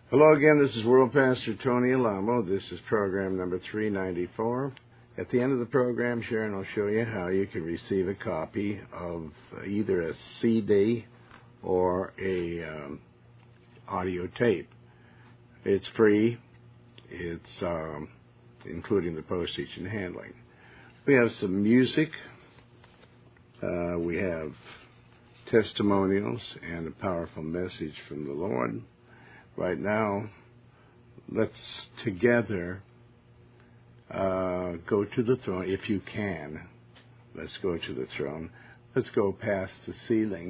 Hello again, this is World Pastor Tony Alamo. This is program number 394. At the end of the program, Sharon will show you how you can receive a copy of either a CD or a audio tape. It's free. It's including the postage and handling. We have some music. We have testimonials and a powerful message from the Lord. Right now, let's together go to the throne, if you can. Let's go to the throne. Let's go past the ceiling.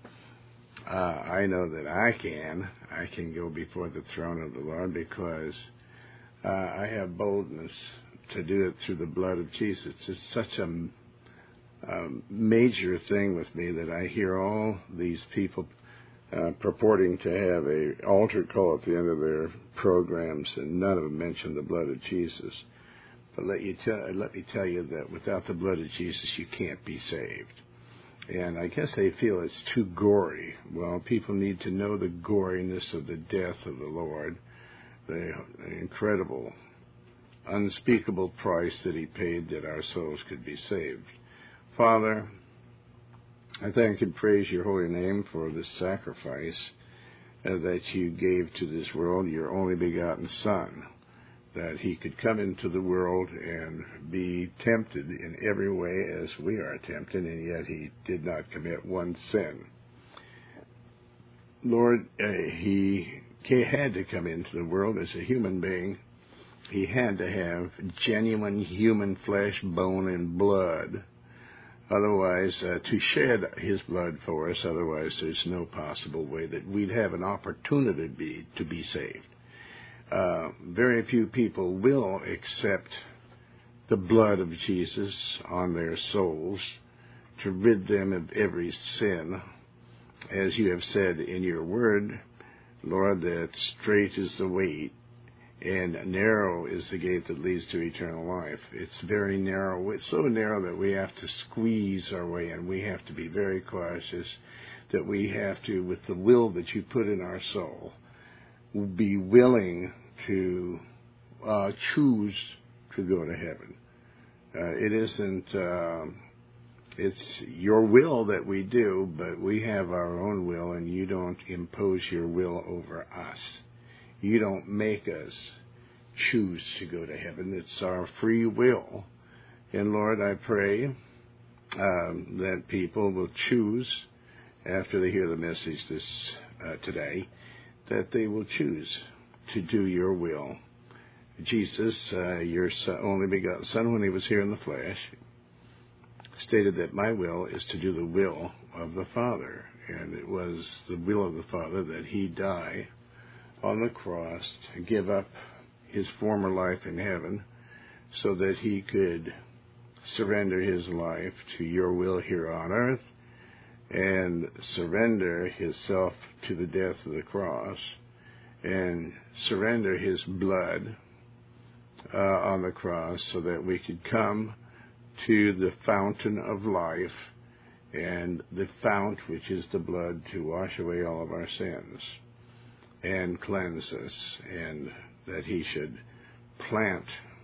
I know that I can. I can go before the throne of the Lord because I have boldness to do it through the blood of Jesus. It's such a major thing with me that I hear all these people purporting to have an altar call at the end of their programs, and none of them mention the blood of Jesus. But let me tell you that without the blood of Jesus, you can't be saved. And I guess they feel it's too gory. Well, people need to know the goriness of the death of the Lord, the incredible, unspeakable price that He paid that our souls could be saved. Father, I thank and praise your holy name for this sacrifice that you gave to this world, your only begotten Son, that He could come into the world and be tempted in every way as we are tempted, and yet He did not commit one sin. Lord, He had to come into the world as a human being. He had to have genuine human flesh, bone, and blood. Otherwise, to shed His blood for us, otherwise there's no possible way that we'd have an opportunity to be saved. Very few people will accept the blood of Jesus on their souls to rid them of every sin. As you have said in your word, Lord, that straight is the way and narrow is the gate that leads to eternal life. It's very narrow. It's so narrow that we have to squeeze our way in. We have to be very cautious, that we have to, with the will that you put in our soul, be willing to choose to go to heaven. It's your will that we do, but we have our own will, and you don't impose your will over us. You don't make us choose to go to heaven. It's our free will. And Lord, I pray that people will choose, after they hear the message today, that they will choose to do your will. Jesus, your only begotten Son, when He was here in the flesh, stated that my will is to do the will of the Father. And it was the will of the Father that He die on the cross to give up His former life in heaven so that He could surrender His life to your will here on earth and surrender Himself to the death of the cross and surrender His blood on the cross so that we could come to the fountain of life and the fount, which is the blood, to wash away all of our sins and cleanse us, and that He should plant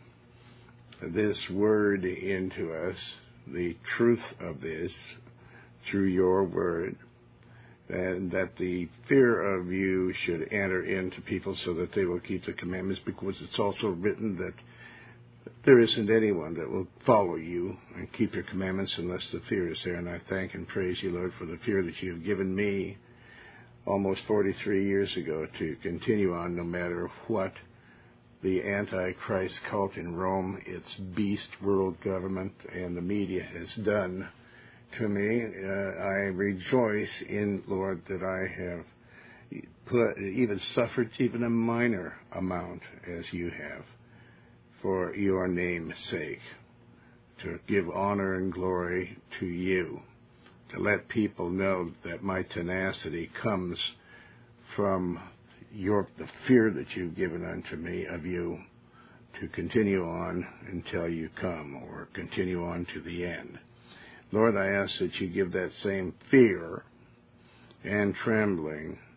this word into us, the truth of this, through your word, and that the fear of you should enter into people so that they will keep the commandments, because it's also written that there isn't anyone that will follow you and keep your commandments unless the fear is there. And I thank and praise you, Lord, for the fear that you have given me almost 43 years ago to continue on no matter what the Antichrist cult in Rome, its beast world government, and the media has done to me. I rejoice in, Lord, that I have even suffered even a minor amount as you have for your name's sake, to give honor and glory to you, to let people know that my tenacity comes from the fear that you've given unto me of you, to continue on until you come, or continue on to the end. Lord, I ask that you give that same fear and trembling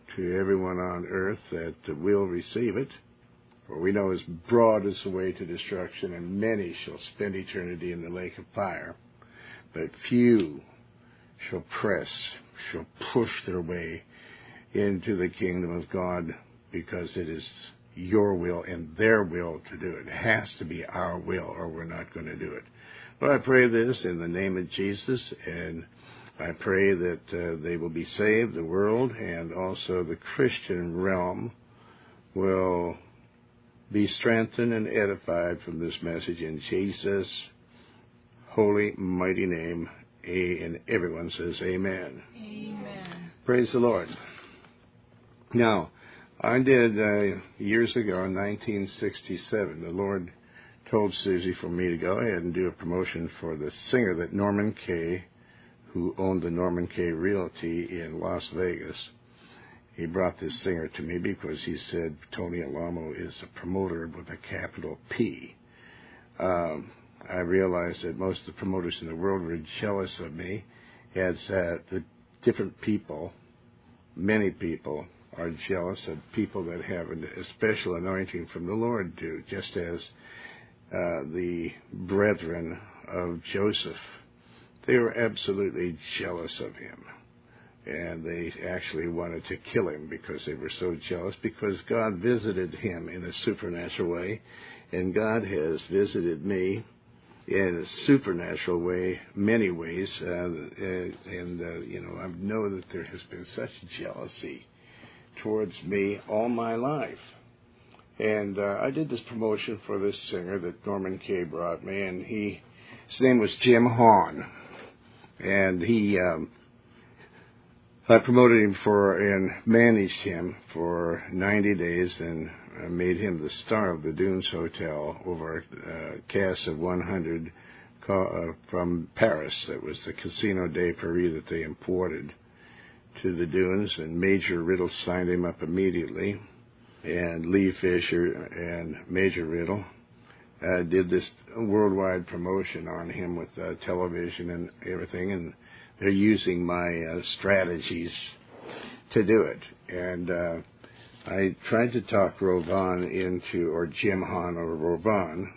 to everyone on earth that will receive it. For we know as broad is the way to destruction, and many shall spend eternity in the lake of fire. But few shall push their way into the kingdom of God, because it is your will and their will to do it. It has to be our will, or we're not going to do it. But I pray this in the name of Jesus, and I pray that they will be saved, the world, and also the Christian realm will be strengthened and edified from this message in Jesus' holy, mighty name. And everyone says amen. Amen. Praise the Lord. Now, I did years ago in 1967, the Lord told Susie for me to go ahead and do a promotion for the singer that Norman Kay, who owned the Norman Kay Realty in Las Vegas. He brought this singer to me because he said Tony Alamo is a promoter with a capital P. I realized that most of the promoters in the world were jealous of me, as the different people, many people, are jealous of people that have a special anointing from the Lord do, just as the brethren of Joseph. They were absolutely jealous of him. And they actually wanted to kill him because they were so jealous, because God visited him in a supernatural way, and God has visited me in a supernatural way, many ways, and I know that there has been such jealousy towards me all my life. And I did this promotion for this singer that Norman Kay brought me, and his name was Jim Hahn, and I promoted him and managed him for 90 days, and made him the star of the Dunes Hotel over a cast of 100 from Paris. That was the Casino de Paris that they imported to the Dunes, and Major Riddle signed him up immediately, and Lee Fisher and Major Riddle did this worldwide promotion on him with television and everything, and they're using my strategies to do it. And I tried to talk Rovan or Jim Hahn or Rovan,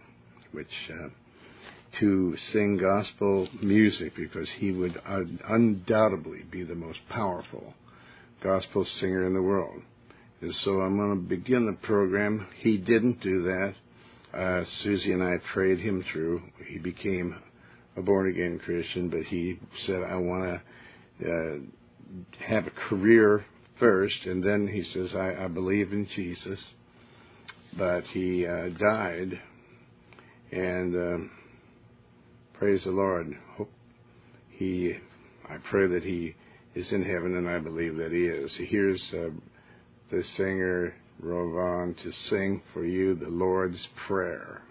to sing gospel music, because he would undoubtedly be the most powerful gospel singer in the world. And so I'm going to begin the program. He didn't do that. Susie and I prayed him through. He became a born-again Christian, but he said, I want to have a career first, and then he says, I believe in Jesus. But he died, and praise the Lord. I pray that he is in heaven, and I believe that he is. Here's the singer Rovan to sing for you the Lord's Prayer.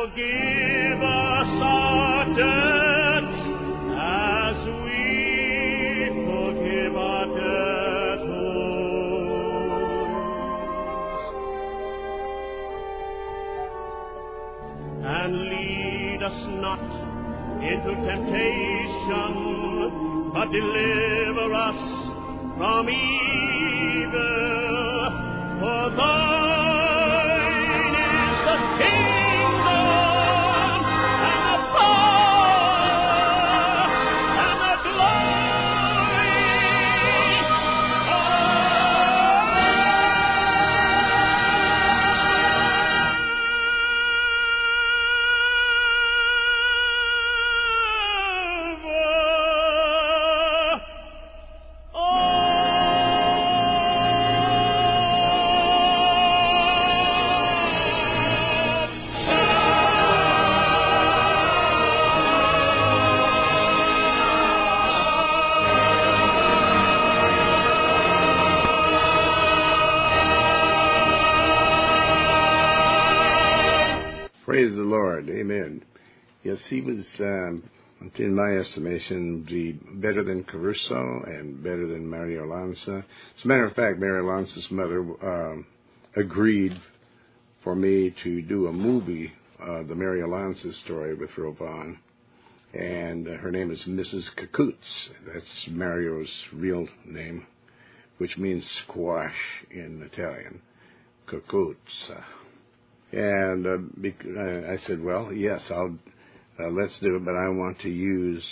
forgive us our debts as we forgive our debtors. And lead us not into temptation, but deliver us from evil. For thine is the kingdom and the power and the glory Praise the Lord. Amen. Yes, he was, in my estimation, better than Caruso and better than Mario Lanza. As a matter of fact, Mario Lanza's mother agreed for me to do a movie, the Mario Lanza story with Rovon. And her name is Mrs. Cacoots. That's Mario's real name, which means squash in Italian. Cacoots. And I said, well, yes, let's do it, but I want to use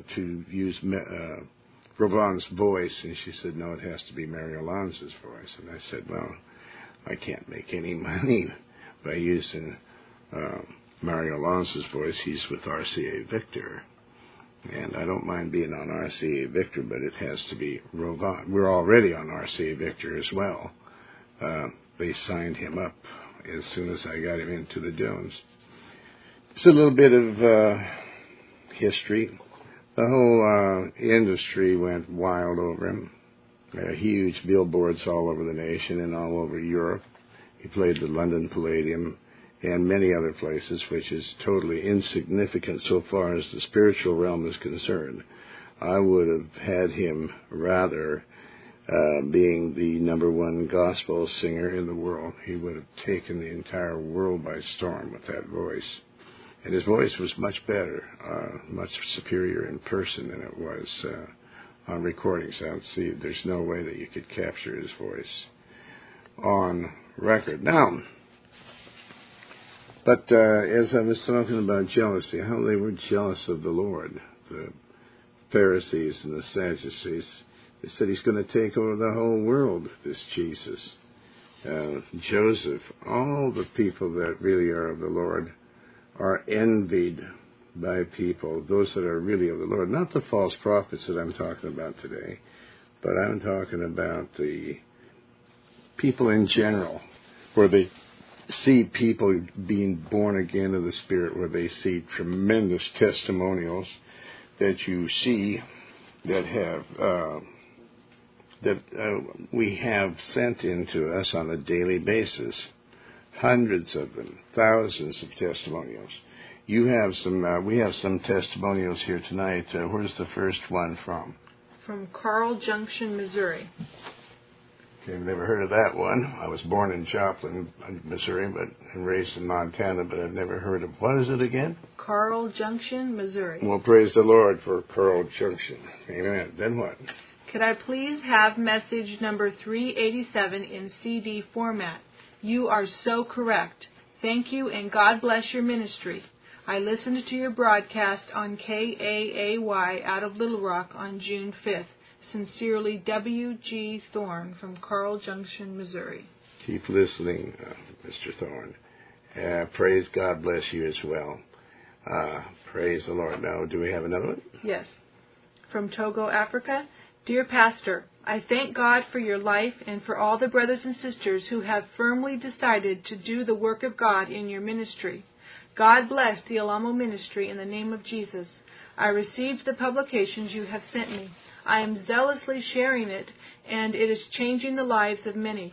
Rovon's voice. And she said, no, it has to be Mario Lanza's voice. And I said, well, I can't make any money by using Mario Lanza's voice. He's with RCA Victor. And I don't mind being on RCA Victor, but it has to be Rovon. We're already on RCA Victor as well. They signed him up as soon as I got him into the Jones. It's a little bit of history. The whole industry went wild over him. Huge billboards all over the nation and all over Europe. He played the London Palladium and many other places, which is totally insignificant so far as the spiritual realm is concerned. I would have had him rather being the number one gospel singer in the world. He would have taken the entire world by storm with that voice. And his voice was much better, much superior in person than it was on recordings. There's no way that you could capture his voice on record. Now, but as I was talking about jealousy, how they were jealous of the Lord, the Pharisees and the Sadducees. They said he's going to take over the whole world, this Jesus. Joseph, all the people that really are of the Lord are envied by people, those that are really of the Lord. Not the false prophets that I'm talking about today, but I'm talking about the people in general, where they see people being born again of the Spirit, where they see tremendous testimonials that you see that have we have sent into us on a daily basis. Hundreds of them, thousands of testimonials. You have some. We have some testimonials here tonight. Where's the first one from? From Carl Junction, Missouri. Okay, I've never heard of that one. I was born in Joplin, Missouri, and raised in Montana, but I've never heard of. What is it again? Carl Junction, Missouri. Well, praise the Lord for Carl Junction. Amen. Then what? Could I please have message number 387 in CD format? You are so correct. Thank you, and God bless your ministry. I listened to your broadcast on KAAY out of Little Rock on June 5th. Sincerely, W.G. Thorne from Carl Junction, Missouri. Keep listening, Mr. Thorne. Praise God bless you as well. Praise the Lord. Now, do we have another one? Yes. From Togo, Africa. Dear Pastor, I thank God for your life and for all the brothers and sisters who have firmly decided to do the work of God in your ministry. God bless the Alamo ministry in the name of Jesus. I received the publications you have sent me. I am zealously sharing it, and it is changing the lives of many.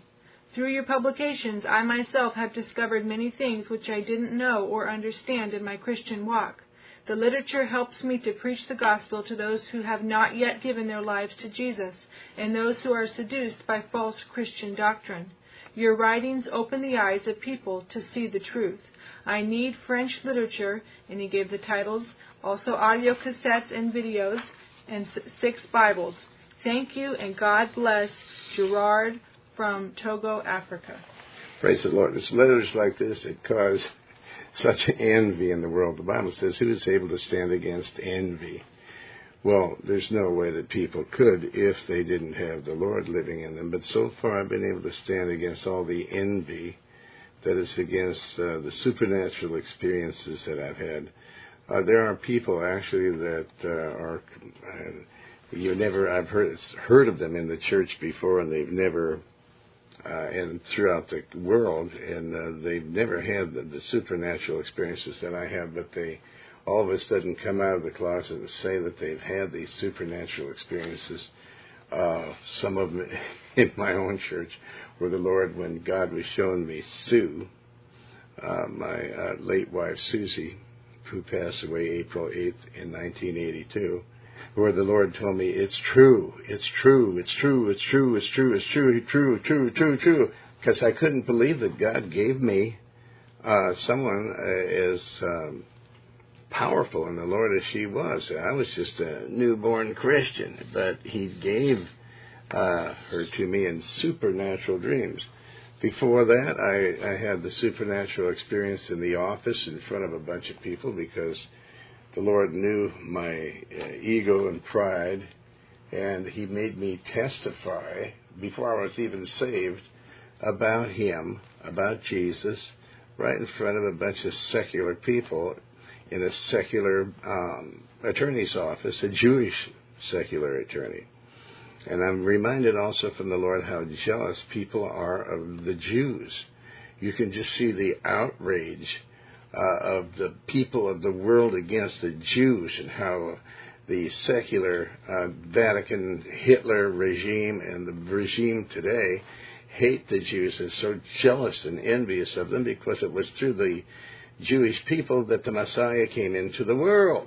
Through your publications, I myself have discovered many things which I didn't know or understand in my Christian walk. The literature helps me to preach the gospel to those who have not yet given their lives to Jesus and those who are seduced by false Christian doctrine. Your writings open the eyes of people to see the truth. I need French literature, and he gave the titles, also audio cassettes and videos, and 6 Bibles. Thank you, and God bless. Gerard from Togo, Africa. Praise the Lord. It's letters like this that cause such envy in the world. The Bible says, who is able to stand against envy? Well, there's no way that people could if they didn't have the Lord living in them. But so far I've been able to stand against all the envy that is against the supernatural experiences that I've had. There are people actually that are, I've heard of them in the church before, and they've never, and throughout the world, and they've never had the supernatural experiences that I have, but they all of a sudden come out of the closet and say that they've had these supernatural experiences. Some of them in my own church, where the Lord, when God was showing me Sue, my late wife Susie, who passed away April 8th in 1982, where the Lord told me, it's true, it's true, it's true, it's true, it's true, it's true, true, true, true, true, because I couldn't believe that God gave me someone as powerful in the Lord as she was. I was just a newborn Christian, but He gave her to me in supernatural dreams. Before that, I had the supernatural experience in the office in front of a bunch of people because the Lord knew my ego and pride, and He made me testify before I was even saved about Him, about Jesus, right in front of a bunch of secular people in a secular attorney's office, a Jewish secular attorney. And I'm reminded also from the Lord how jealous people are of the Jews. You can just see the outrage of the people of the world against the Jews, and how the secular Vatican Hitler regime and the regime today hate the Jews and so jealous and envious of them, because it was through the Jewish people that the Messiah came into the world.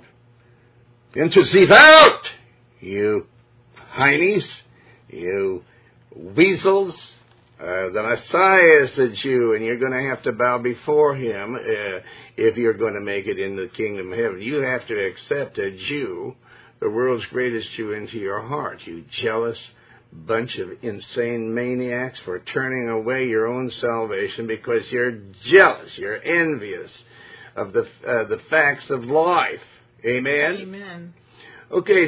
And to see out, you heinies, you weasels, the Messiah is a Jew, and you're going to have to bow before Him if you're going to make it in the kingdom of heaven. You have to accept a Jew, the world's greatest Jew, into your heart, you jealous bunch of insane maniacs, for turning away your own salvation because you're jealous, you're envious of the facts of life. Amen? Amen. Okay,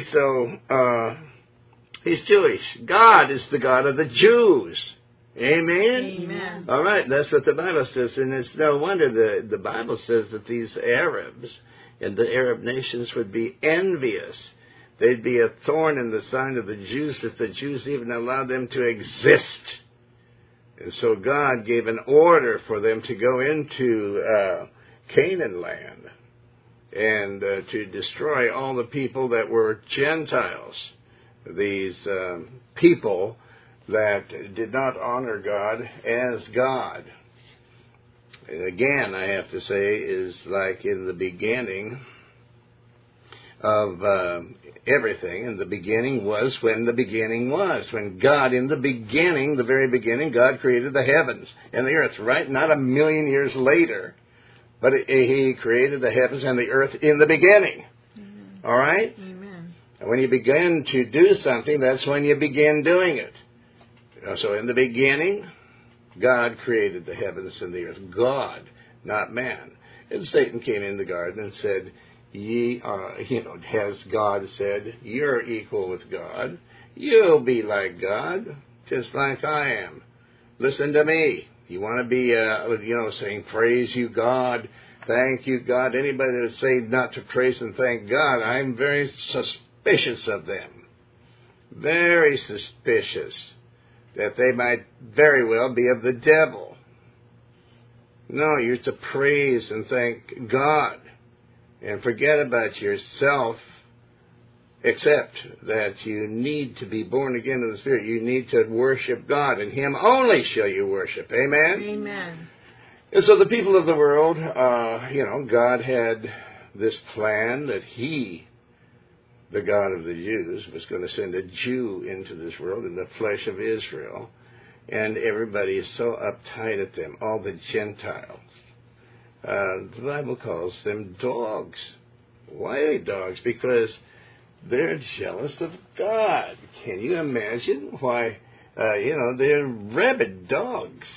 so He's Jewish. God is the God of the Jews. Amen? Amen. All right, that's what the Bible says, and it's no wonder the Bible says that these Arabs and the Arab nations would be envious. They'd be a thorn in the side of the Jews if the Jews even allowed them to exist. And so God gave an order for them to go into Canaan land and to destroy all the people that were Gentiles, these people that did not honor God as God. And again, I have to say, is like in the beginning of everything, and the beginning was when the beginning was. When God, in the beginning, the very beginning, God created the heavens and the earth, right? Not a million years later, but He created the heavens and the earth in the beginning. Amen. All right? Amen. And when you begin to do something, that's when you begin doing it. So in the beginning, God created the heavens and the earth. God, not man. And Satan came in the garden and said, ye are, has God said, you're equal with God. You'll be like God, just like I am. Listen to me. You want to be, saying, praise you, God, thank you, God. Anybody that would say not to praise and thank God, I'm very suspicious of them. Very suspicious that they might very well be of the devil. No, you're to praise and thank God. And forget about yourself except that you need to be born again of the Spirit. You need to worship God, and Him only shall you worship. Amen? Amen. And so the people of the world, God had this plan that He, the God of the Jews, was going to send a Jew into this world in the flesh of Israel. And everybody is so uptight at them, all the Gentiles. The Bible calls them dogs. Why are they dogs? Because they're jealous of God. Can you imagine why, they're rabid dogs?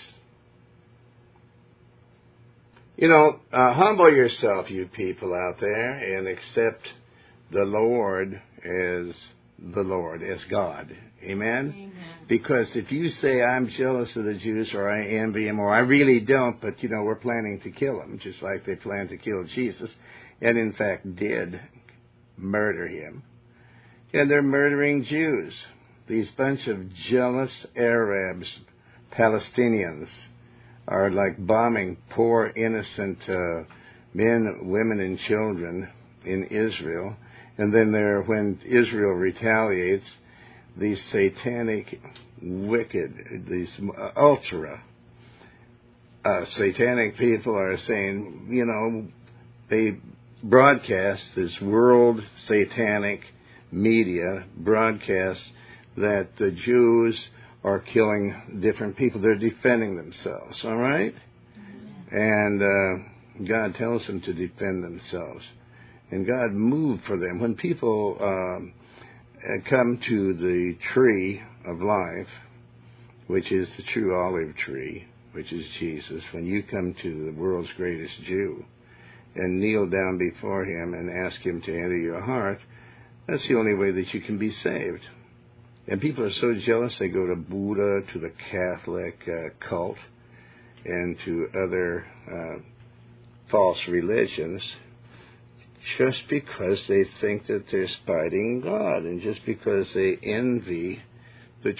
Humble yourself, you people out there, and accept the Lord as the Lord, as God. Amen? Amen. Because if you say, I'm jealous of the Jews, or I envy them, or I really don't, but, we're planning to kill them, just like they planned to kill Jesus, and in fact did murder him. And they're murdering Jews. These bunch of jealous Arabs, Palestinians, are like bombing poor, innocent men, women, and children in Israel. And then when Israel retaliates, these satanic, wicked, these ultra satanic people are saying, they broadcast, this world satanic media broadcasts that the Jews are killing different people. They're defending themselves, all right? And God tells them to defend themselves. And God moved for them. When people come to the tree of life, which is the true olive tree, which is Jesus, when you come to the world's greatest Jew and kneel down before him and ask him to enter your heart, that's the only way that you can be saved. And people are so jealous, they go to Buddha, to the Catholic cult, and to other false religions, just because they think that they're spiting God, and just because they envy the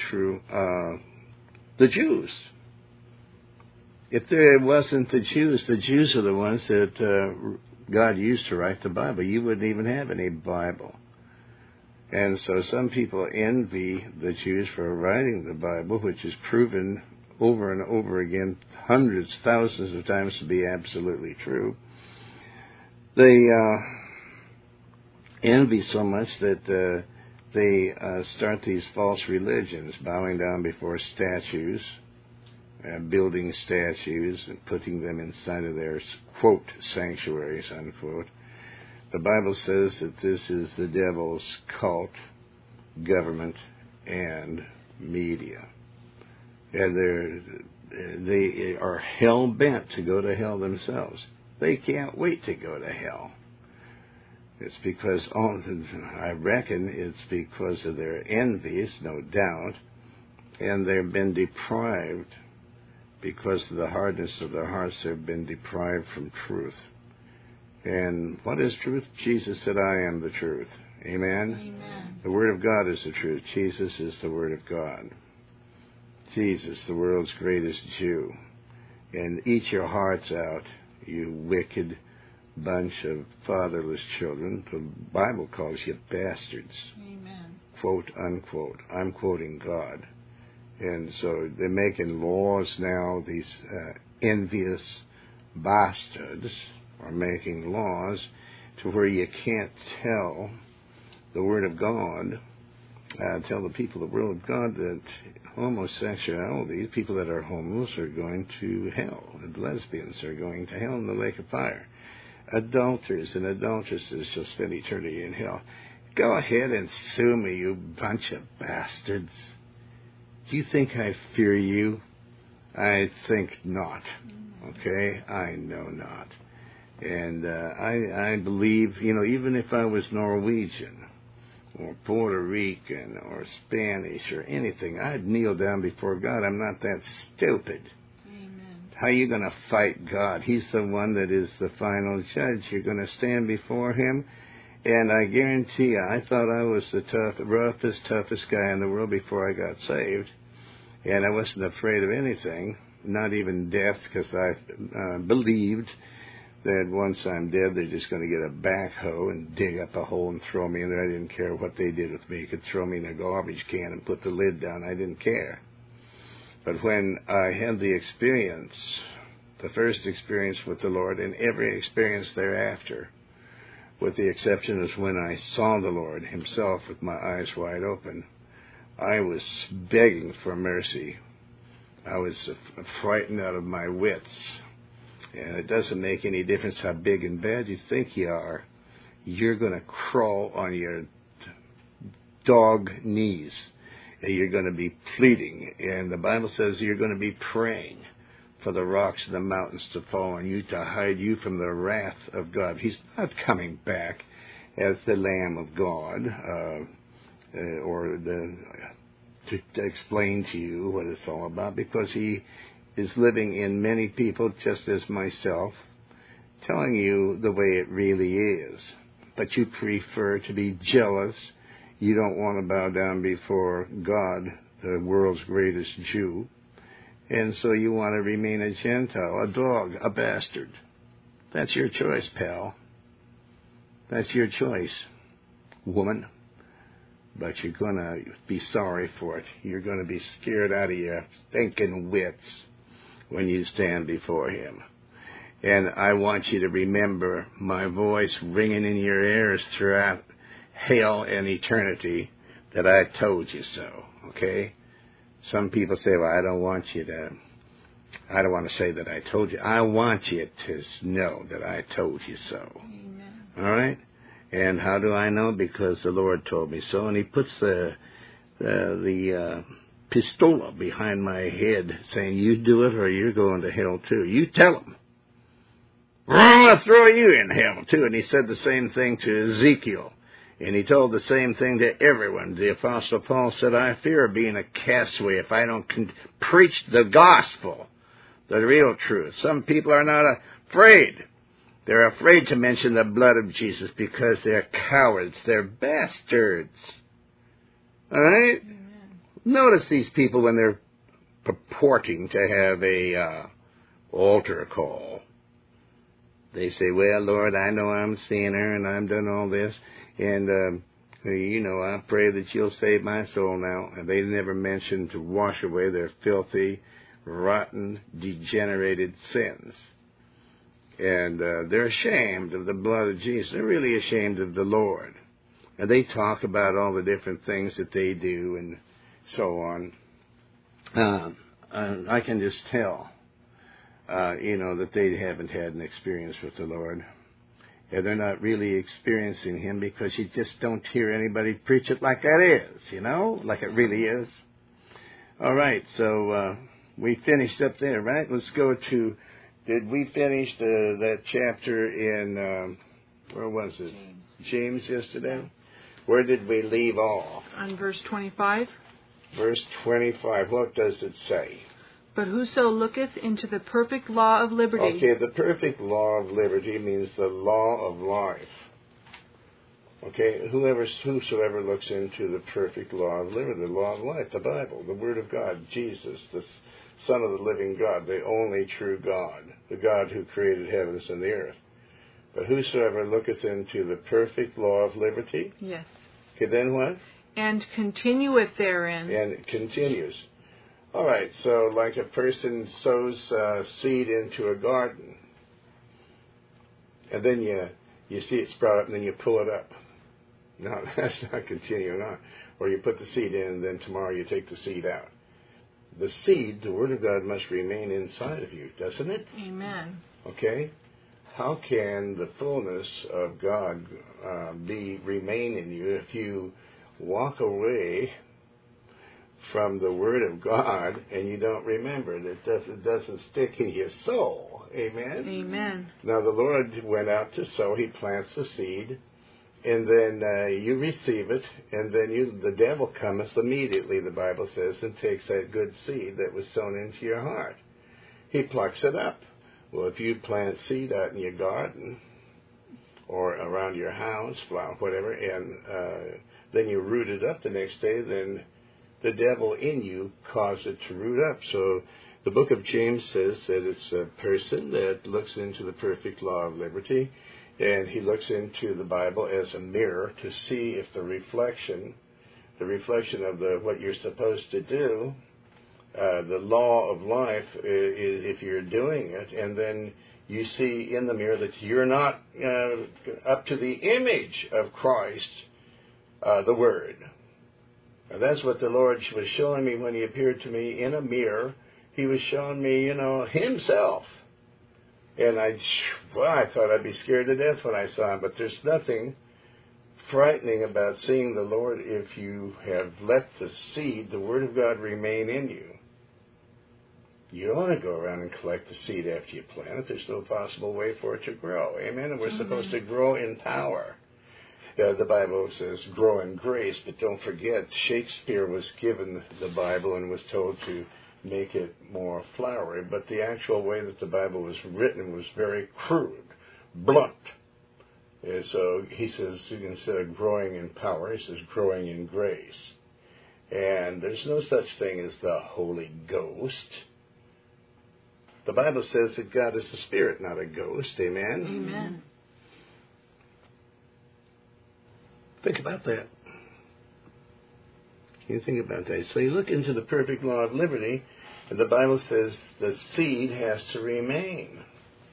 Jews. If there wasn't the Jews are the ones that God used to write the Bible. You wouldn't even have any Bible. And so some people envy the Jews for writing the Bible, which is proven over and over again, hundreds, thousands of times to be absolutely true. They envy so much that they start these false religions, bowing down before statues, building statues, and putting them inside of their, quote, sanctuaries, unquote. The Bible says that this is the devil's cult, government, and media. And they are hell-bent to go to hell themselves. They can't wait to go to hell. It's because, I reckon it's because of their envies, no doubt, and they've been deprived, because of the hardness of their hearts, they've been deprived from truth. And what is truth? Jesus said, I am the truth. Amen? Amen. The Word of God is the truth. Jesus is the Word of God. Jesus, the world's greatest Jew. And eat your hearts out, you wicked bunch of fatherless children. The Bible calls you bastards. Amen. Quote, unquote. I'm quoting God. And so they're making laws now, these envious bastards are making laws to where you can't tell the Word of God, tell the people the Word of God that homosexuality, people that are homeless are going to hell, and lesbians are going to hell in the lake of fire. Adulterers and adulteresses shall spend eternity in hell. Go ahead and sue me, you bunch of bastards. Do you think I fear you? I think not. Okay? I know not. And I believe, even if I was Norwegian or Puerto Rican or Spanish or anything, I'd kneel down before God. I'm not that stupid. Amen. How are you going to fight God? He's the one that is the final judge. You're going to stand before him. And I guarantee you, I thought I was the roughest, toughest guy in the world before I got saved. And I wasn't afraid of anything, not even death, because I believed that once I'm dead, they're just going to get a backhoe and dig up a hole and throw me in there. I didn't care what they did with me. You could throw me in a garbage can and put the lid down. I didn't care. But when I had the experience, the first experience with the Lord, and every experience thereafter, with the exception of when I saw the Lord himself with my eyes wide open, I was begging for mercy. I was frightened out of my wits. And it doesn't make any difference how big and bad you think you are. You're going to crawl on your dog knees. And you're going to be pleading. And the Bible says you're going to be praying for the rocks and the mountains to fall on you to hide you from the wrath of God. He's not coming back as the Lamb of God to explain to you what it's all about, because he is living in many people just as myself, telling you the way it really is. But you prefer to be jealous. You don't want to bow down before God, the world's greatest Jew. And so you want to remain a Gentile, a dog, a bastard. That's your choice, pal. That's your choice, woman. But you're going to be sorry for it. You're going to be scared out of your thinking wits when you stand before him. And I want you to remember my voice ringing in your ears throughout hell and eternity that I told you so, okay? Some people say, well, I don't want to say that I told you. I want you to know that I told you so. Amen. All right? And how do I know? Because the Lord told me so. And he puts the pistola behind my head saying, you do it or you're going to hell too. You tell him. I'm going to throw you in hell too. And he said the same thing to Ezekiel. And he told the same thing to everyone. The Apostle Paul said, I fear being a castaway if I don't preach the gospel, the real truth. Some people are not afraid. They're afraid to mention the blood of Jesus because they're cowards. They're bastards. All right? Amen. Notice these people when they're purporting to have a altar call. They say, well, Lord, I know I'm a sinner and I've done all this. And, I pray that you'll save my soul now. And they never mention to wash away their filthy, rotten, degenerated sins. And they're ashamed of the blood of Jesus. They're really ashamed of the Lord. And they talk about all the different things that they do and so on. I can just tell, that they haven't had an experience with the Lord. And they're not really experiencing him because you just don't hear anybody preach it like that is, like it really is. All right, so we finished up there, right? Let's go to, did we finish that chapter in, where was it? James yesterday? Where did we leave off? On verse 25. Verse 25, what does it say? But whoso looketh into the perfect law of liberty. Okay, the perfect law of liberty means the law of life. Okay, whosoever looks into the perfect law of liberty, the law of life, the Bible, the Word of God, Jesus, the Son of the living God, the only true God, the God who created heavens and the earth. But whosoever looketh into the perfect law of liberty. Yes. Okay, then what? And continueth therein. And it continues. All right, so like a person sows seed into a garden, and then you see it sprout up, and then you pull it up. No, that's not continuing on. Or you put the seed in, and then tomorrow you take the seed out. The seed, the Word of God, must remain inside of you, doesn't it? Amen. Okay? How can the fullness of God remain in you if you walk away from the Word of God and you don't remember it? It doesn't stick in your soul. Amen? Amen. Now the Lord went out to sow. He plants the seed, and then you receive it, and then the devil cometh immediately, the Bible says, and takes that good seed that was sown into your heart. He plucks it up. Well, if you plant seed out in your garden or around your house, flower, whatever, and then you root it up the next day, then the devil in you caused it to root up. So The book of James says that it's a person that looks into the perfect law of liberty, and he looks into the Bible as a mirror to see if the reflection of what you're supposed to do, the law of life, if you're doing it, and then you see in the mirror that you're not up to the image of Christ, the Word. And that's what the Lord was showing me when He appeared to me in a mirror. He was showing me, Himself. And I thought I'd be scared to death when I saw Him. But there's nothing frightening about seeing the Lord if you have let the seed, the Word of God, remain in you. You don't want to go around and collect the seed after you plant it. There's no possible way for it to grow. Amen? And we're supposed to grow in power. The Bible says grow in grace, but don't forget, Shakespeare was given the Bible and was told to make it more flowery, but the actual way that the Bible was written was very crude, blunt. And so he says, instead of growing in power, he says growing in grace. And there's no such thing as the Holy Ghost. The Bible says that God is a spirit, not a ghost. Amen? Amen. Think about that. You think about that. So you look into the perfect law of liberty, and the Bible says the seed has to remain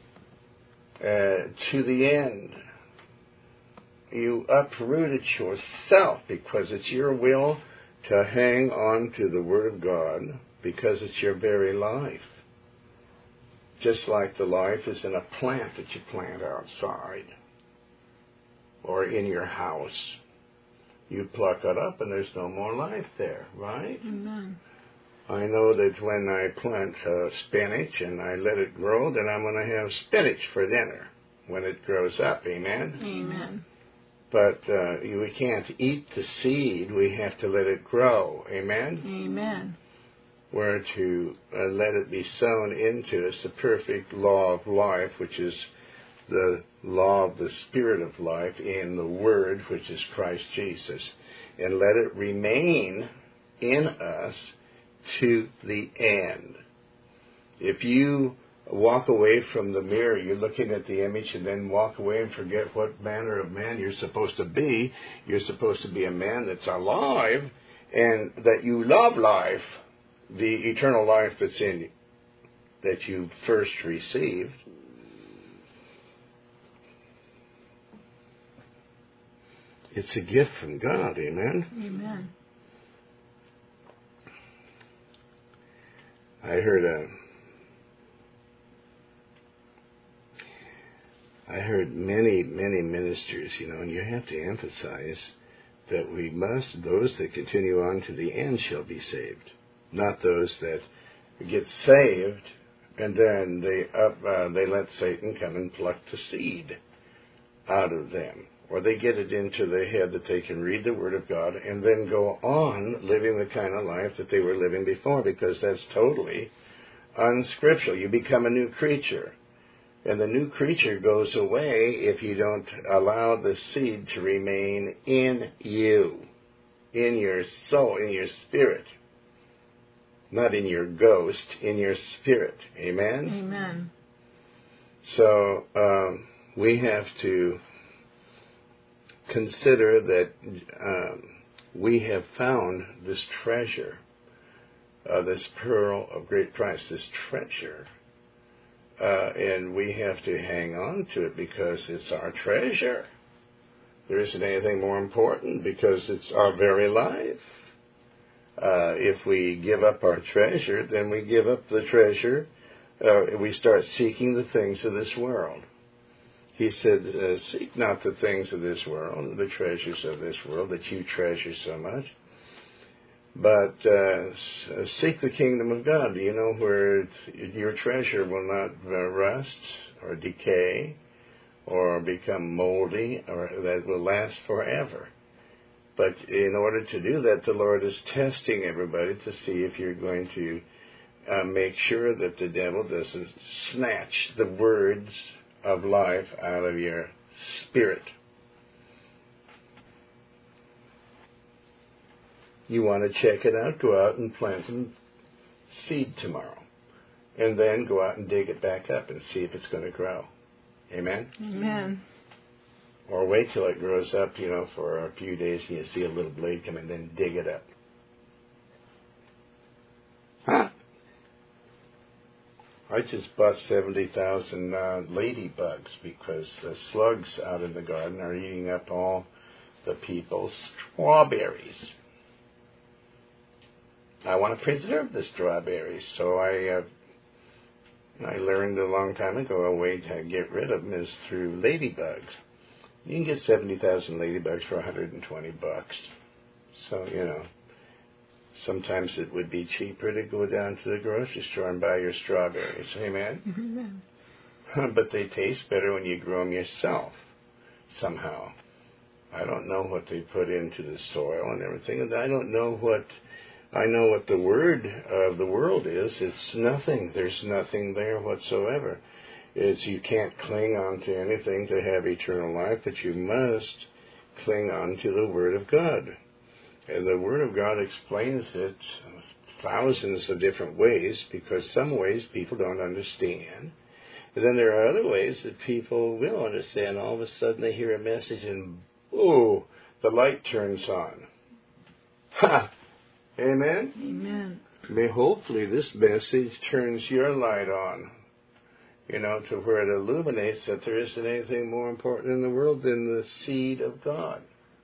to the end. You uproot it yourself because it's your will to hang on to the Word of God because it's your very life. Just like the life is in a plant that you plant outside or in your house. You pluck it up and there's no more life there, right? Amen. I know that when I plant spinach and I let it grow, then I'm going to have spinach for dinner when it grows up, amen? Amen. But we can't eat the seed, we have to let it grow, amen? Amen. We're to let it be sown into us, the perfect law of life, which is the law of the Spirit of life in the Word, which is Christ Jesus, and let it remain in us to the end. If you walk away from the mirror, you're looking at the image, and then walk away and forget what manner of man you're supposed to be. You're supposed to be a man that's alive, and that you love life, the eternal life that's in you, that you first received. It's a gift from God, amen? Amen. I heard many ministers, and you have to emphasize that those that continue on to the end shall be saved, not those that get saved and then they let Satan come and pluck the seed out of them. Or they get it into their head that they can read the Word of God and then go on living the kind of life that they were living before, because that's totally unscriptural. You become a new creature. And the new creature goes away if you don't allow the seed to remain in you, in your soul, in your spirit. Not in your ghost, in your spirit. Amen? Amen. So we have to consider that we have found this treasure, this pearl of great price, this treasure, and we have to hang on to it because it's our treasure. There isn't anything more important because it's our very life. If we give up our treasure, then we give up the treasure. We start seeking the things of this world. He said, seek not the things of this world, the treasures of this world that you treasure so much, but seek the kingdom of God. Do you know where your treasure will not rust or decay or become moldy, or that will last forever? But in order to do that, the Lord is testing everybody to see if you're going to make sure that the devil doesn't snatch the words of life out of your spirit. You want to check it out, go out and plant some seed tomorrow. and then go out and dig it back up and see if it's going to grow. Amen? Amen. Or wait till it grows up, for a few days and you see a little blade come and then dig it up. Huh? I just bought 70,000 ladybugs because the slugs out in the garden are eating up all the people's strawberries. I want to preserve the strawberries, so I learned a long time ago a way to get rid of them is through ladybugs. You can get 70,000 ladybugs for $120. So, sometimes it would be cheaper to go down to the grocery store and buy your strawberries. Amen? Amen. But they taste better when you grow them yourself, somehow. I don't know what they put into the soil and everything, and I know what the word of the world is. It's nothing. There's nothing there whatsoever. You can't cling on to anything to have eternal life, but you must cling on to the Word of God. And the Word of God explains it thousands of different ways, because some ways people don't understand. And then there are other ways that people will understand. All of a sudden they hear a message and, oh, the light turns on. Ha! Amen? Amen. Hopefully this message turns your light on, to where it illuminates that there isn't anything more important in the world than the seed of God.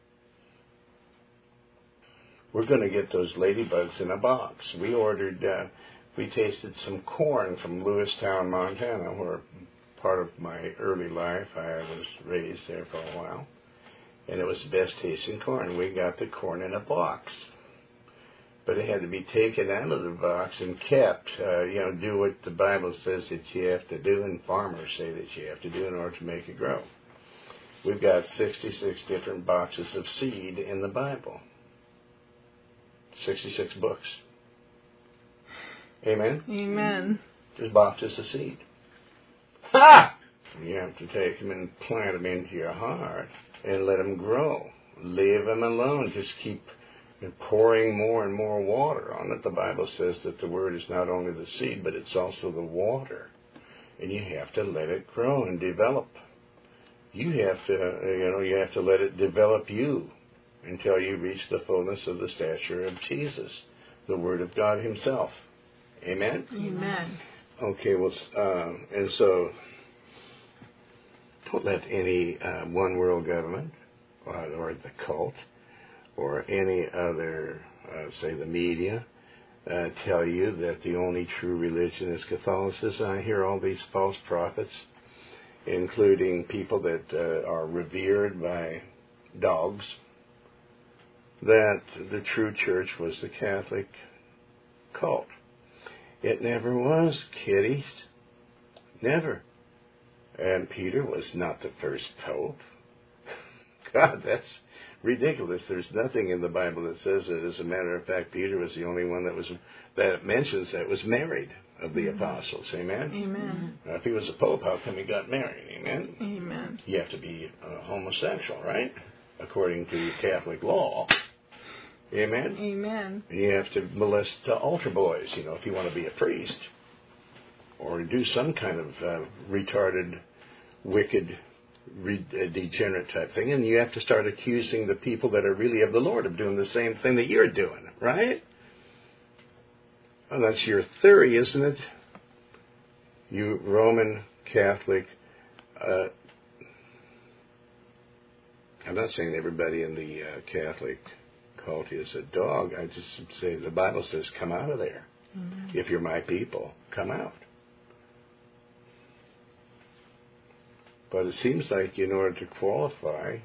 We're going to get those ladybugs in a box. We tasted some corn from Lewistown, Montana, where part of my early life I was raised there for a while. And it was the best tasting corn. We got the corn in a box. But it had to be taken out of the box and kept, do what the Bible says that you have to do, and farmers say that you have to do in order to make it grow. We've got 66 different boxes of seed in the Bible. 66 books. Amen? Amen. Just boxes of seed. Ha! You have to take them and plant them into your heart and let them grow. Leave them alone. Just keep pouring more and more water on it. The Bible says that the Word is not only the seed, but it's also the water. And you have to let it grow and develop. You have to let it develop you until you reach the fullness of the stature of Jesus, the Word of God Himself. Amen? Amen. Okay, and so don't let any one world government or the cult or any other, say the media, tell you that the only true religion is Catholicism. I hear all these false prophets, including people that are revered by dogs, that the true church was the Catholic cult. It never was, kiddies. Never. And Peter was not the first pope. God, that's ridiculous. There's nothing in the Bible that says it. As a matter of fact, Peter was the only one that mentions that was married of the apostles. Amen? Amen. Now, if he was a pope, how come he got married? Amen? Amen. You have to be homosexual, right? According to Catholic law. Amen? Amen. And you have to molest altar boys, if you want to be a priest. Or do some kind of retarded, wicked, degenerate type thing. And you have to start accusing the people that are really of the Lord of doing the same thing that you're doing, right? Well, that's your theory, isn't it? You Roman Catholic. I'm not saying everybody in the Catholic cult is a dog. I just say the Bible says, come out of there. Mm-hmm. If you're my people, come out. But it seems like in order to qualify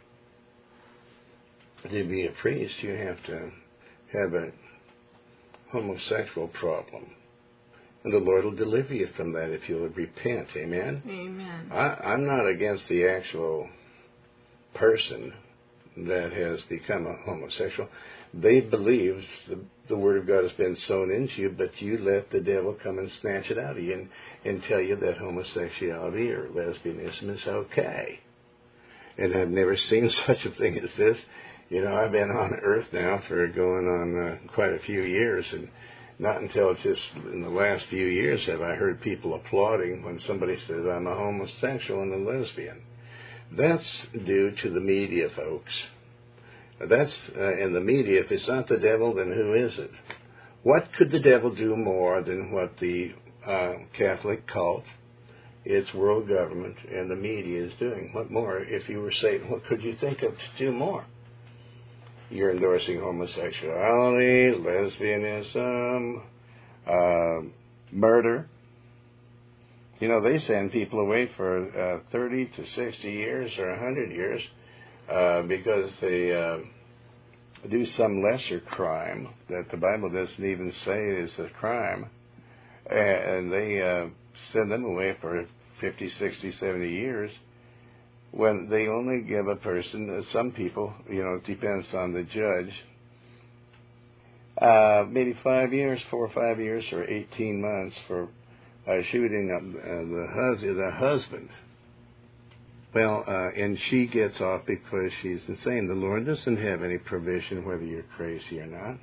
to be a priest, you have to have a homosexual problem. And the Lord will deliver you from that if you'll repent. Amen? Amen. I'm not against the actual person that has become a homosexual. They believe the Word of God has been sown into you, but you let the devil come and snatch it out of you and tell you that homosexuality or lesbianism is okay. And I've never seen such a thing as this. I've been on earth now for going on quite a few years, Not until just in the last few years have I heard people applauding when somebody says, I'm a homosexual and a lesbian. That's due to the media, folks. That's in the media. If it's not the devil, then who is it? What could the devil do more than what the Catholic cult, its world government, and the media is doing? What more? If you were Satan, what could you think of to do more? You're endorsing homosexuality, lesbianism, murder. You know, they send people away for 30 to 60 years or 100 years because they do some lesser crime that the Bible doesn't even say is a crime. And they send them away for 50, 60, 70 years. When they only give a person, some people, you know, it depends on the judge, maybe 5 years, 4 or 5 years, or 18 months for shooting up the husband. Well, and she gets off because she's insane. The Lord doesn't have any provision whether you're crazy or not.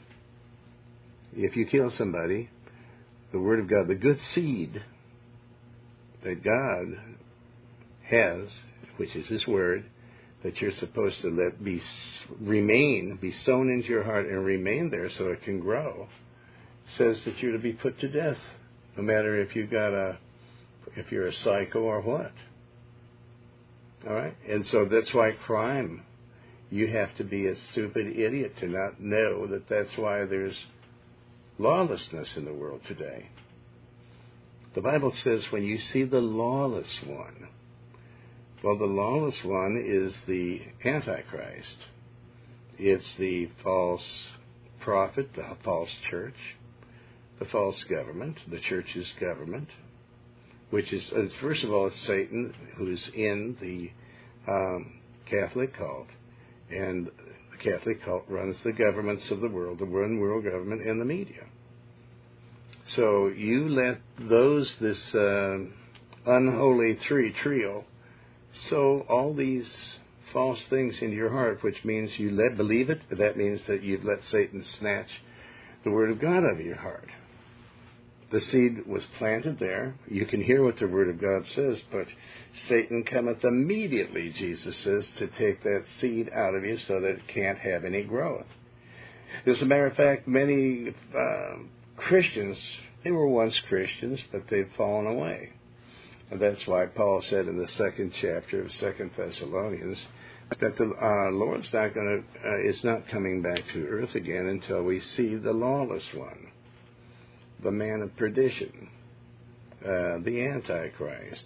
If you kill somebody, the Word of God, the good seed that God has, which is His Word, that you're supposed to let be sown into your heart and remain there so it can grow, says that you're to be put to death, no matter if you're a psycho or what. All right? And so that's why crime, you have to be a stupid idiot to not know that that's why there's lawlessness in the world today. The Bible says when you see the lawless one, well, the lawless one is the Antichrist. It's the false prophet, the false church, the false government, the church's government, which is, first of all, it's Satan, who's in the Catholic cult. And the Catholic cult runs the governments of the world world government, and the media. So you let this unholy trio, sow all these false things into your heart, which means you believe it. That means that you've let Satan snatch the Word of God out of your heart. The seed was planted there. You can hear what the Word of God says, but Satan cometh immediately, Jesus says, to take that seed out of you so that it can't have any growth. As a matter of fact, many Christians, they were once Christians, but they've fallen away. And that's why Paul said in the 2nd chapter of 2 Thessalonians that the Lord's is not coming back to earth again until we see the lawless one, the man of perdition, the Antichrist,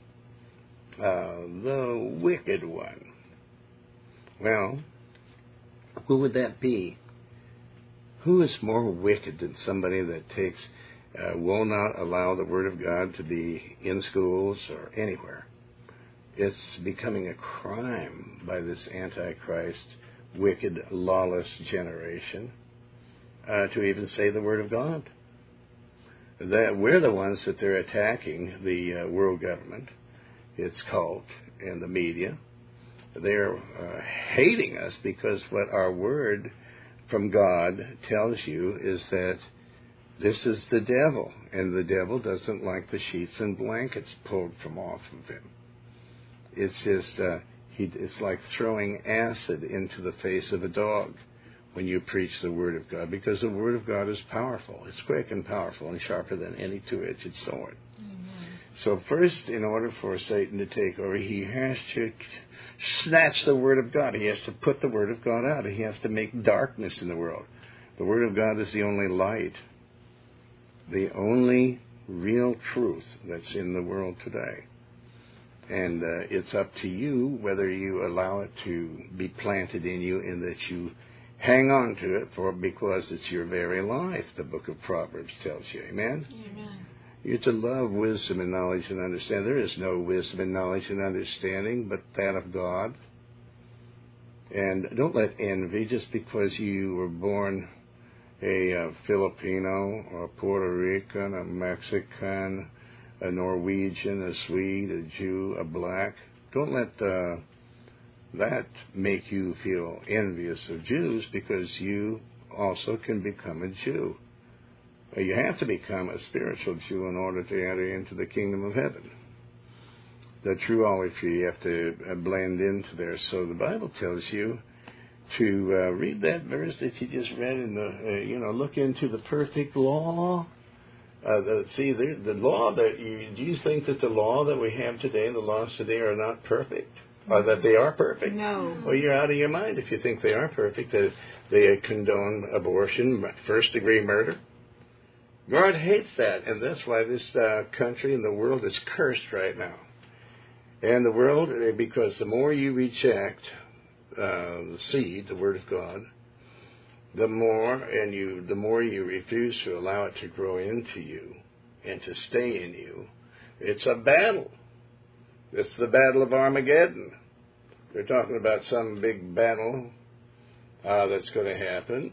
the wicked one. Well, who would that be? Who is more wicked than somebody that will not allow the Word of God to be in schools or anywhere? It's becoming a crime by this Antichrist, wicked, lawless generation to even say the Word of God. That we're the ones that they're attacking, the world government, its cult, and the media. They're hating us because what our word from God tells you is that this is the devil, and the devil doesn't like the sheets and blankets pulled from off of him. It's just, it's like throwing acid into the face of a dog when you preach the Word of God, because the Word of God is powerful. It's quick and powerful and sharper than any two-edged sword. Amen. So first, in order for Satan to take over, he has to snatch the Word of God. He has to put the Word of God out. He has to make darkness in the world. The Word of God is the only light, the only real truth that's in the world today. And it's up to you whether you allow it to be planted in you and that you hang on to it because it's your very life, the book of Proverbs tells you. Amen? Amen. You're to love wisdom and knowledge and understanding. There is no wisdom and knowledge and understanding but that of God. And don't let envy, just because you were born a Filipino, or a Puerto Rican, a Mexican, a Norwegian, a Swede, a Jew, a black, don't let that make you feel envious of Jews, because you also can become a Jew. You have to become a spiritual Jew in order to enter into the kingdom of heaven. The true olive tree, you have to blend into there. So the Bible tells you to read that verse that you just read in the, look into the perfect law. The law that do you think that the law that we have today, the laws today, are not perfect? Or that they are perfect? No. Well, you're out of your mind if you think they are perfect. That they condone abortion, first-degree murder. God hates that, and that's why this country and the world is cursed right now. And the world, because the more you reject the seed, the Word of God, the more you refuse to allow it to grow into you and to stay in you. It's a battle. It's the battle of Armageddon. They're talking about some big battle that's going to happen.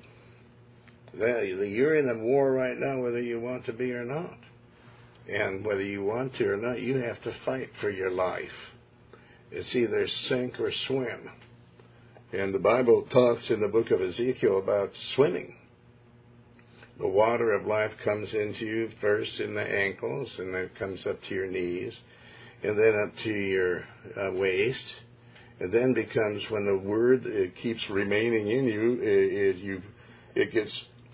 You're in a war right now, whether you want to be or not. And whether you want to or not, you have to fight for your life. It's either sink or swim. And the Bible talks in the book of Ezekiel about swimming. The water of life comes into you first in the ankles, and then it comes up to your knees, and then up to your waist. And then becomes, when the word keeps remaining in you, you get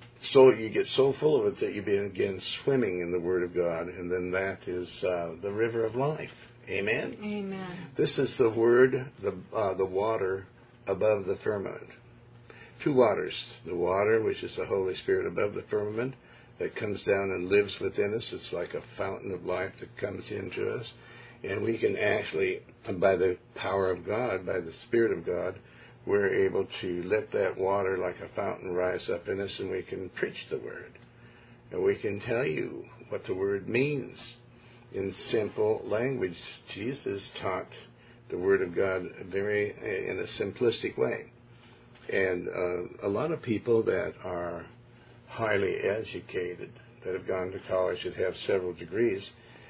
so full of it that you begin swimming in the Word of God, and then that is the river of life. Amen? Amen. This is the Word, the water above the firmament. Two waters. The water, which is the Holy Spirit above the firmament, that comes down and lives within us. It's like a fountain of life that comes into us. And we can actually, by the power of God, by the Spirit of God, we're able to let that water like a fountain rise up in us, and we can preach the Word. And we can tell you what the Word means in simple language. Jesus taught the Word of God in a simplistic way. And a lot of people that are highly educated, that have gone to college, that have several degrees,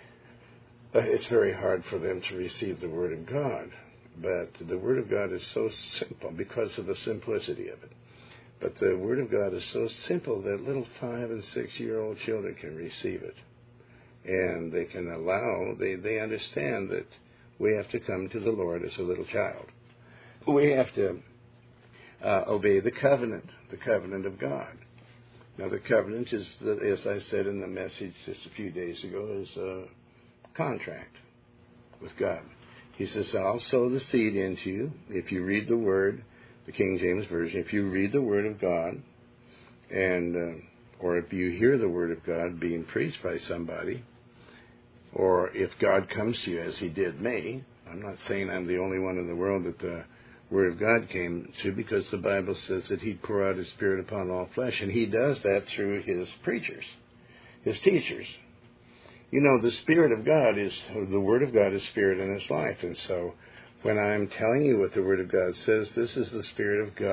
it's very hard for them to receive the Word of God. But the Word of God is so simple because of the simplicity of it. But the Word of God is so simple that little 5- and 6-year-old children can receive it. And they can they understand that we have to come to the Lord as a little child. We have to obey the covenant of God. Now the covenant is, as I said in the message just a few days ago, is a contract with God. He says, I'll sow the seed into you. If you read the Word, the King James Version, if you read the Word of God, and or if you hear the Word of God being preached by somebody, or if God comes to you as He did me, I'm not saying I'm the only one in the world that the Word of God came to, because the Bible says that He'd pour out His Spirit upon all flesh, and He does that through His preachers, His teachers. You know, the Spirit of God the Word of God is Spirit in its life. And so when I'm telling you what the Word of God says, this is the Spirit of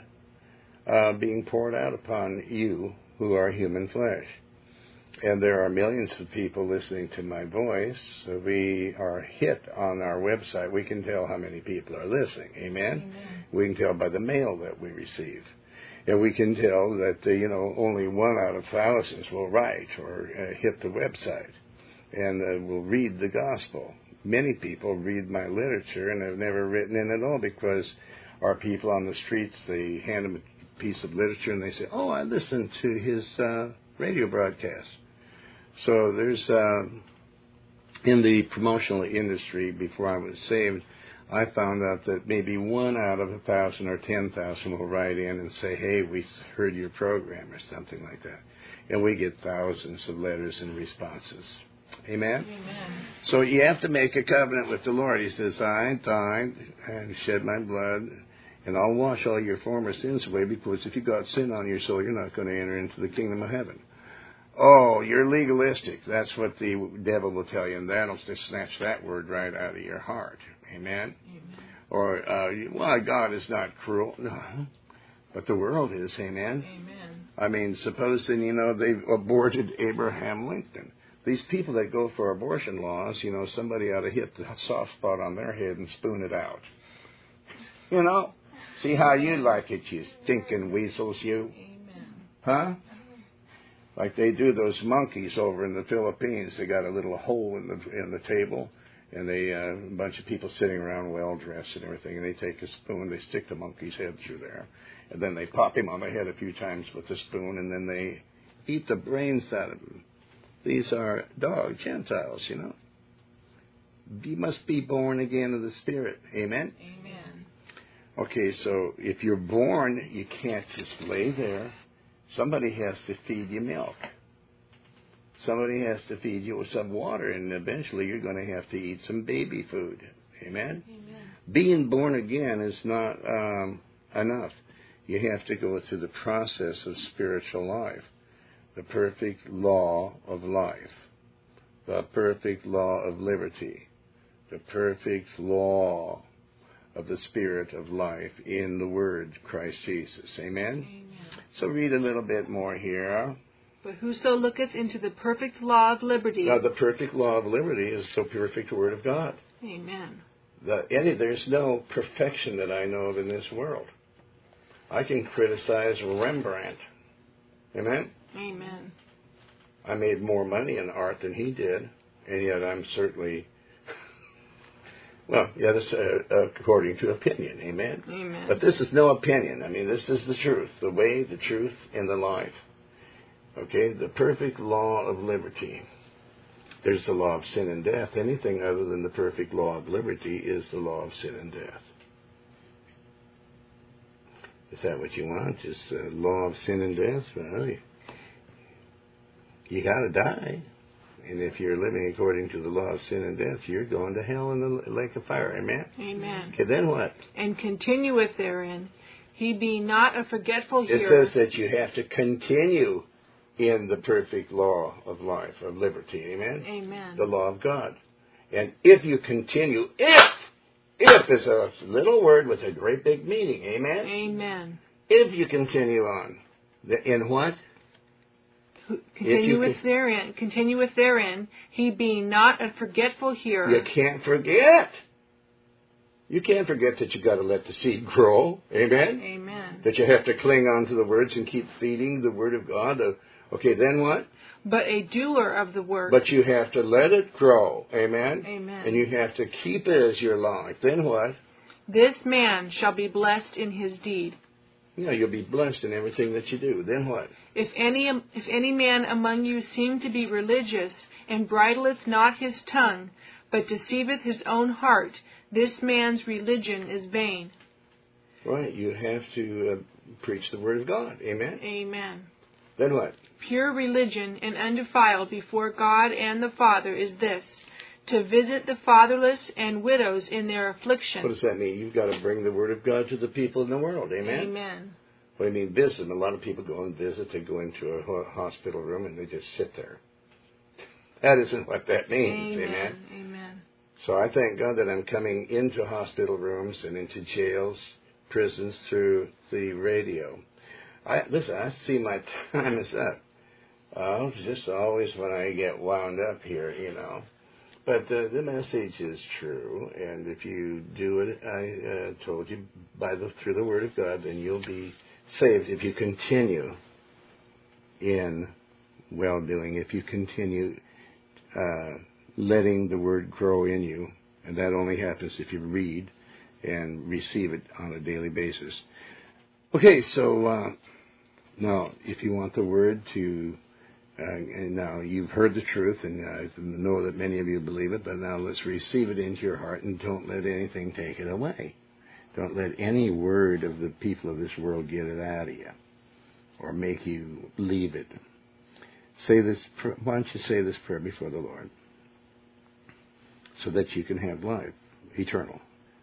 God being poured out upon you who are human flesh. And there are millions of people listening to my voice. We are hit on our website. We can tell how many people are listening. Amen? Amen. We can tell by the mail that we receive. And we can tell that, only 1 out of thousands will write or hit the website and will read the gospel. Many people read my literature and have never written in at all, because our people on the streets, they hand them a piece of literature and they say, oh, I listened to his radio broadcast. So there's, in the promotional industry, before I was saved, I found out that maybe 1 out of 1,000 or 10,000 will write in and say, hey, we heard your program, or something like that. And we get thousands of letters and responses. Amen? Amen. So you have to make a covenant with the Lord. He says, I died and shed my blood, and I'll wash all your former sins away, because if you got sin on your soul, you're not going to enter into the kingdom of heaven. Oh, you're legalistic. That's what the devil will tell you, and that'll just snatch that word right out of your heart. Amen? Amen. Or, God is not cruel. No, but the world is. Amen? Amen. I mean, supposing, they've aborted Abraham Lincoln. These people that go for abortion laws, somebody ought to hit the soft spot on their head and spoon it out. See how you like it, you stinking weasels, you. Amen. Huh? Like they do those monkeys over in the Philippines. They got a little hole in the table, and they a bunch of people sitting around well dressed and everything, and they take a spoon, they stick the monkey's head through there, and then they pop him on the head a few times with the spoon, and then they eat the brains out of him. These are dog Gentiles, you know. You must be born again of the Spirit. Amen? Amen. Okay, so if you're born, you can't just lay there. Somebody has to feed you milk. Somebody has to feed you with some water, and eventually you're going to have to eat some baby food. Amen? Amen. Being born again is not enough. You have to go through the process of spiritual life, the perfect law of life, the perfect law of liberty, the perfect law of the Spirit of life in the Word, Christ Jesus. Amen? Amen. So read a little bit more here. But whoso looketh into the perfect law of liberty. Now, the perfect law of liberty is the perfect Word of God. Amen. There's no perfection that I know of in this world. I can criticize Rembrandt. Amen? Amen. I made more money in art than he did, and yet I'm certainly... Well, yeah, that's according to opinion, amen? Amen. But this is no opinion. I mean, this is the truth, the way, the truth, and the life. Okay, the perfect law of liberty. There's the law of sin and death. Anything other than the perfect law of liberty is the law of sin and death. Is that what you want? Just the law of sin and death? Well, you got to die. And if you're living according to the law of sin and death, you're going to hell in the lake of fire. Amen? Amen. Okay, then what? And continueth therein, he be not a forgetful It hearer. says that you have to continue in the perfect law of life, of liberty. Amen? Amen. The law of God. And if you continue, if is a little word with a great big meaning. Amen? Amen. If you continue on. In what? Continueth therein, he being not a forgetful hearer. You can't forget. You can't forget that you got to let the seed grow. Amen? Amen. That you have to cling on to the words and keep feeding the Word of God. Okay, then what? But a doer of the work. But you have to let it grow. Amen? Amen. And you have to keep it as your life. Then what? This man shall be blessed in his deed. You know, you'll be blessed in everything that you do. Then what? If any man among you seem to be religious, and bridleth not his tongue, but deceiveth his own heart, this man's religion is vain. Right, you have to preach the Word of God. Amen? Amen. Then what? Pure religion and undefiled before God and the Father is this, to visit the fatherless and widows in their affliction. What does that mean? You've got to bring the Word of God to the people in the world. Amen? Amen. What do you mean visit? A lot of people go and visit. They go into a hospital room and they just sit there. That isn't what that means. Amen? Amen. So I thank God that I'm coming into hospital rooms and into jails, prisons through the radio. Listen, I see my time is up. It's just always when I get wound up here, you know. But the message is true, and if you do it, I told you, through the Word of God, then you'll be saved if you continue in well-doing, if you continue letting the Word grow in you, and that only happens if you read and receive it on a daily basis. Okay, so now, if you want the Word to... and now you've heard the truth, and I know that many of you believe it, but now let's receive it into your heart and don't let anything take it away. Don't let any word of the people of this world get it out of you or make you leave it. Say this. Why don't you say this prayer before the Lord so that you can have life eternal?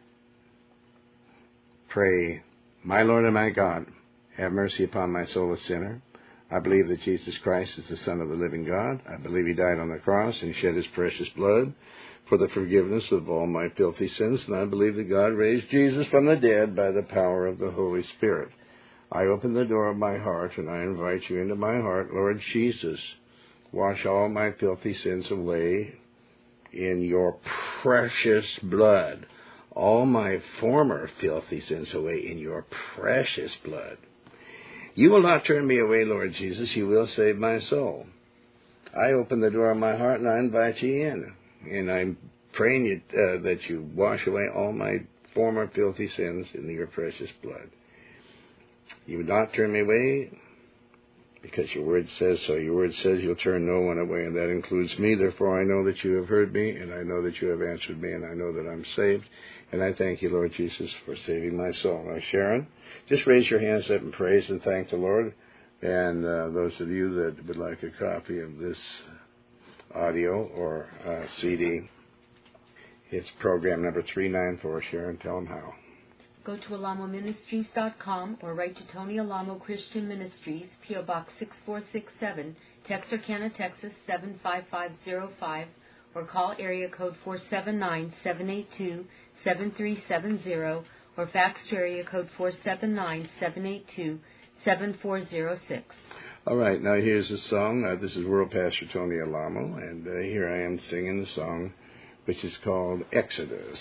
Pray, my Lord and my God, have mercy upon my soul, a sinner. I believe that Jesus Christ is the Son of the living God. I believe He died on the cross and shed His precious blood for the forgiveness of all my filthy sins. And I believe that God raised Jesus from the dead by the power of the Holy Spirit. I open the door of my heart and I invite you into my heart. Lord Jesus, wash all my filthy sins away in your precious blood. All my former filthy sins away in your precious blood. You will not turn me away, Lord Jesus. You will save my soul. I open the door of my heart and I invite you in. And I'm praying you, that you wash away all my former filthy sins in your precious blood. You would not turn me away because your word says so. Your word says you'll turn no one away, and that includes me. Therefore, I know that you have heard me, and I know that you have answered me, and I know that I'm saved. And I thank you, Lord Jesus, for saving my soul. Now, Sharon, just raise your hands up and praise and thank the Lord. And those of you that would like a copy of this audio or CD, it's program number 394. Sharon, tell them how. Go to alamoministries.com or write to Tony Alamo Christian Ministries, P.O. Box 6467, Texarkana, Texas 75505, or call area code 479-782-7370, or fax to area code 479-782-7406. All right, now here's a song. This is World Pastor Tony Alamo, and here I am singing the song, which is called Exodus.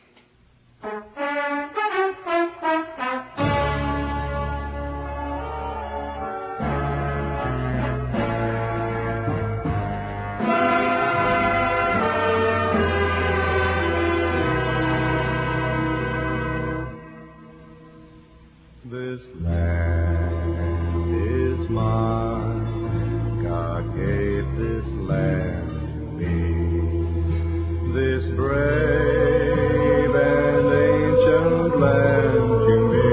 This land is mine, God gave this land to me, this brave and ancient land to me.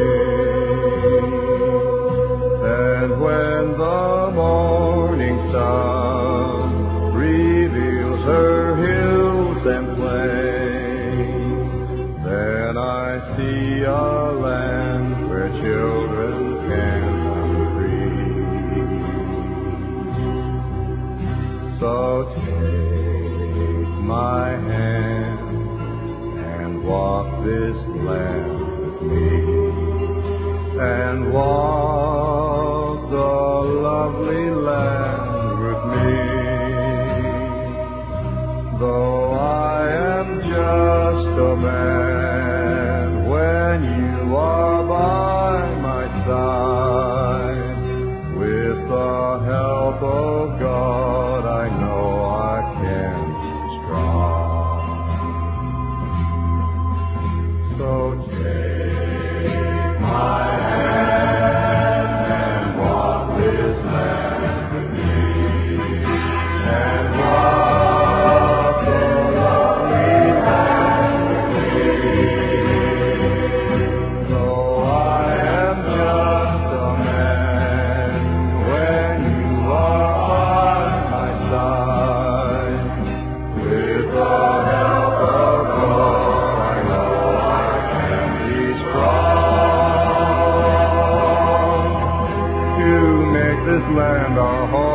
And when the morning sun reveals her hills and plains, then I see a land where children can run free. So take my hand and walk this land with me, and walk the lovely land with me. Though I am just a man, when you are by my side, with the help of God, I know I can be strong. So take my hand and walk this land with me, and walk the lovely land with me. Though I am just a man, when you are by my side, with the help of God, I know I can be strong to make this land our home.